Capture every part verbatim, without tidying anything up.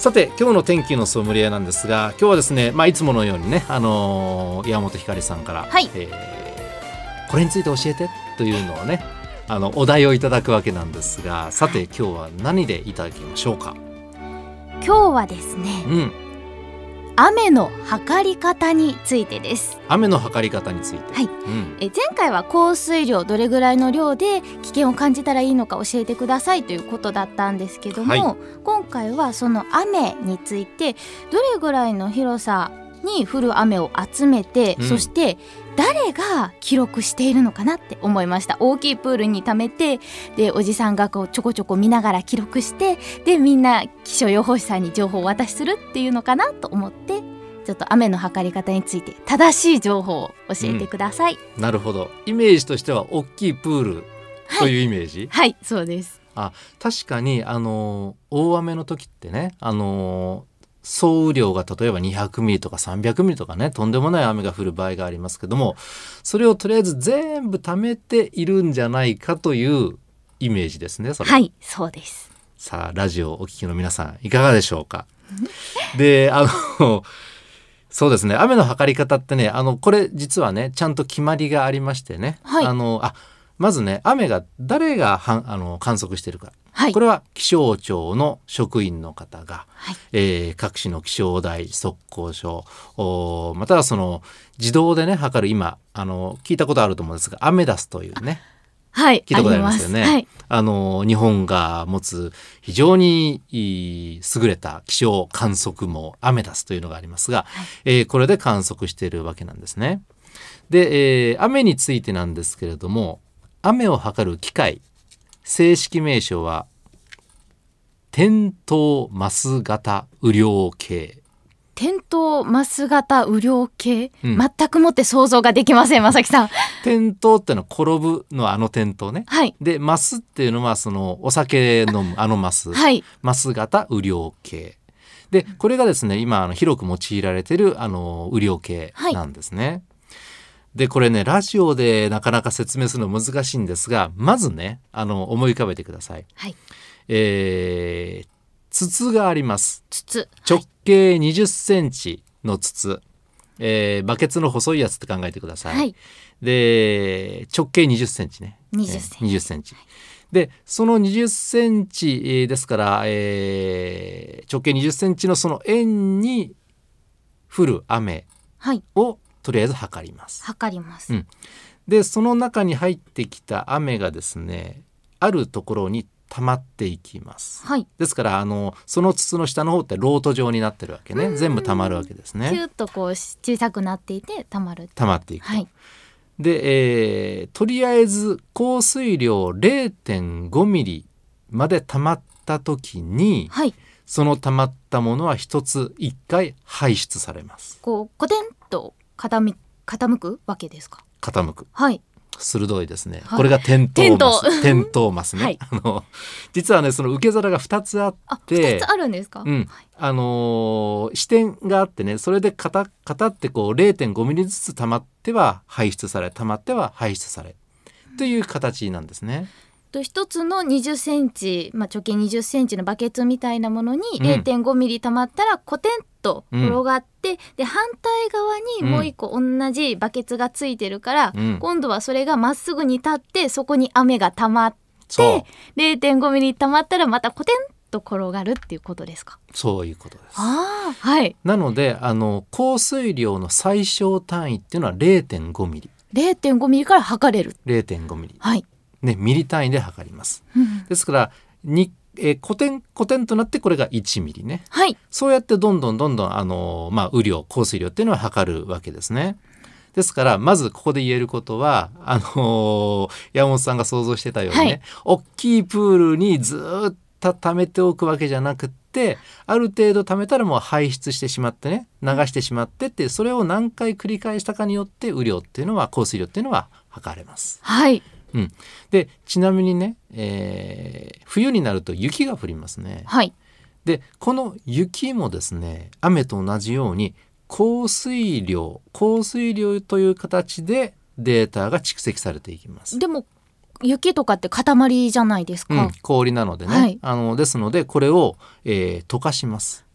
さて今日の天気のソムリエなんですが、今日はですね、まあ、いつものようにね、あのー、山本ひかりさんから、 はいえー、これについて教えてというのをね、あのお題をいただくわけなんですが、さて今日は何でいただきましょうか。 今日はですね、 うん、 雨の測り方についてです。 雨の測り方について、 はい、 うん、 え前回は降水量どれぐらいの量で危険を感じたらいいのか教えてくださいということだったんですけども、 はい、 今回はその雨についてどれぐらいの広さに降る雨を集めて、 うん、 そして誰が記録しているのかなって思いました。大きいプールに溜めて、でおじさんがこうちょこちょこ見ながら記録して、でみんな気象予報士さんに情報をお渡しするっていうのかなと思って、ちょっと雨の測り方について正しい情報を教えてください。 うん、なるほど。イメージとしては大きいプールというイメージ、 はい、はい、そうです。 あ、確かにあの大雨の時ってね、あの総雨量が例えばにひゃくミリとかさんびゃくミリとかね、とんでもない雨が降る場合がありますけども、それをとりあえず全部貯めているんじゃないかというイメージですね。それはい、そうです。 さあラジオをお聞きの皆さんいかがでしょうか。で、あのそうですね、雨の測り方ってね、あのこれ実はねちゃんと決まりがありましてね、 はい、 あのあまずね、雨が誰がはんあの観測しているか、 はい、 これは気象庁の職員の方が、 はい、 えー、各種の気象台、測候所、またはその自動でね測る、今あの聞いたことあると思うんですが、アメダスというね、 はい、 聞いたことありますよね。 あります。はい、 あの日本が持つ非常に優れた気象観測網、アメダスというのがありますが、はい、えー、これで観測しているわけなんですね。で、えー、雨についてなんですけれども、雨を測る機械、正式名称は点灯マス型雨量計。 点灯マス型雨量計、うん、全くもって想像ができません、正木さん。 点灯ってのは転ぶのあの点灯ね、 はい、 でマスっていうのはそのお酒飲むあのマス、 はい、 マス型雨量計で、これがですね今あの広く用いられているあの雨量計なんですね。はい、でこれねラジオでなかなか説明するの難しいんですが、まずねあの思い浮かべてください。 はい、 えー、筒があります。 筒、 直径にじゅっセンチの筒、えー、バケツの細いやつって考えてください。はい、で直径にじゅっセンチね、 にじゅっセンチ、 えー、にじゅっセンチで、そのにじゅっセンチですから、えー、直径にじゅっセンチのその円に降る雨をとりあえず測ります。 測ります。 うん、でその中に入ってきた雨がですね、あるところに溜まっていきます。はい、ですからあのその筒の下の方ってロート状になってるわけね。全部溜まるわけですね。 キュッとこう小さくなっていて溜まる。 溜まっていくと。はい、で、えー、とりあえず降水量 れいてんご ミリまで溜まった時に、はい、その溜まったものは一つ一回排出されます。 こうコテンと傾、傾くわけですか。 傾く。 はい。 鋭いですね。はい、これが点灯マス。点灯マスね。はい、あの実はねその受け皿がふたつあって、 あ、ふたつあるんですか。 うん、あのー、視点があってね、それで片片ってこう れいてんご ミリずつ溜まっては排出され、溜まっては排出されという形なんですね。 と一つのにじゅっセンチ、まあ、直径にじゅっセンチのバケツみたいなものに れいてんご ミリ溜まったらコテンと転がって、うん、で反対側にもう一個同じバケツがついてるから、うん、今度はそれがまっすぐに立ってそこに雨が溜まって れいてんご ミリ溜まったらまたコテンと転がるっていうことですか。 そういうことです。 あ、はい、 なのであの降水量の最小単位っていうのは れいてんご ミリれいてんご ミリから測れる。 れいてんご ミリ、 はいね、ミリ単位で測ります。うん、ですからに、えー、コテンコテンとなってこれがいちミリね。 はい、 そうやってどんどんどんどんあの、まあ、雨量降水量っていうのは測るわけですね。ですからまずここで言えることはあのー、山本さんが想像してたようにね、はい、大きいプールにずっと溜めておくわけじゃなくて、ある程度溜めたらもう排出してしまってね、流してしまってって、それを何回繰り返したかによって雨量っていうのは降水量っていうのは測れます。 はい、 うん、でちなみにね、えー、冬になると雪が降りますね。 はい、 でこの雪もですね、雨と同じように降水量降水量という形でデータが蓄積されていきます。 でも雪とかって塊じゃないですか。 うん、氷なのでね、はい、あのですのでこれを、えー、溶かします。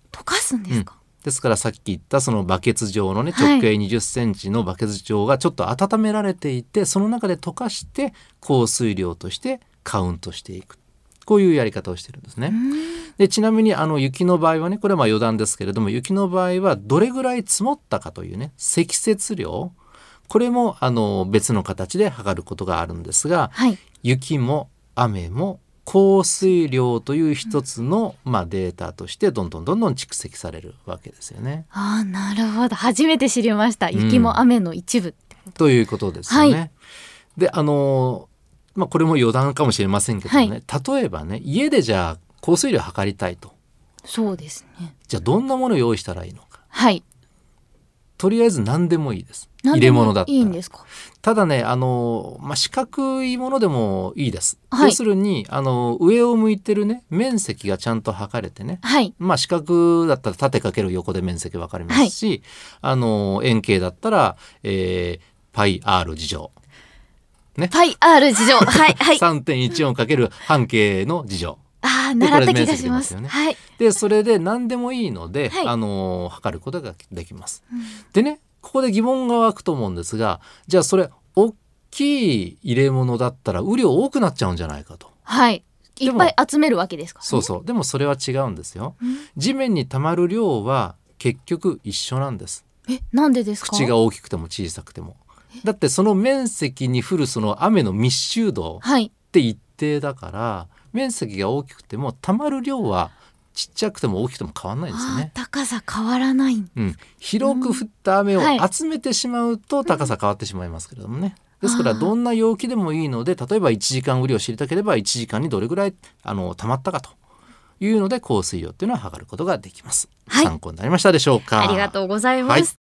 溶かすんですか？ ですからさっき言ったそのバケツ状のねはい直径にじゅっセンチのバケツ状がちょっと温められていて、その中で溶かして降水量としてカウントしていく、こういうやり方をしてるんですね。でちなみにあの雪の場合はね、これはまあ余談ですけれども、雪の場合はどれぐらい積もったかというね積雪量、これもあの別の形で測ることがあるんですが、 はい、 雪も雨も降水量という一つの、まあ、データとしてどんどんどんどん蓄積されるわけですよね。 あーなるほど、初めて知りました。雪も雨の一部ってこと、 ということですよね。 はい、 であの、まあ、これも余談かもしれませんけどね、はい、例えばね家でじゃあ降水量測りたいと。 そうですね。 じゃあどんなものを用意したらいいのか。 はい、 とりあえず何でもいいです。入何でもれ物だったらいいんですか？ ただねあの、まあ、四角いものでもいいです、 はい、 要するにあの上を向いてるね面積がちゃんと測れてね、 はい、 まあ、四角だったら縦かける横で面積分かりますし、はい、あの円形だったら、えー、パイ R 次乗、ね、 パイ R 次乗はいはいさんてんいちよん かける半径の次乗、 あー習った気がします。 よね、 はい、 でそれで何でもいいので、 はい、 あの測ることができます、 うん、 でねここで疑問が湧くと思うんですが、じゃあそれ大きい入れ物だったら雨量多くなっちゃうんじゃないかと。 はい、いっぱい集めるわけですか、ね、 そうそう。でもそれは違うんですよ、 うん、 地面に溜まる量は結局一緒なんです。 え、なんでですか？ 口が大きくても小さくても。だってその面積に降るその雨の密集度って一定だから、はい、面積が大きくても溜まる量はちっちゃくても大きくても変わらないですよね。 高さ変わらない、 うん、広く降った雨を集めてしまうと高さ変わってしまいますけれどもね、うん、ですからどんな容器でもいいので、例えばいちじかん雨量を知りたければいちじかんにどれぐらいあの溜まったかというので降水量っていうのは測ることができます、はい、参考になりましたでしょうか？ ありがとうございます、はい。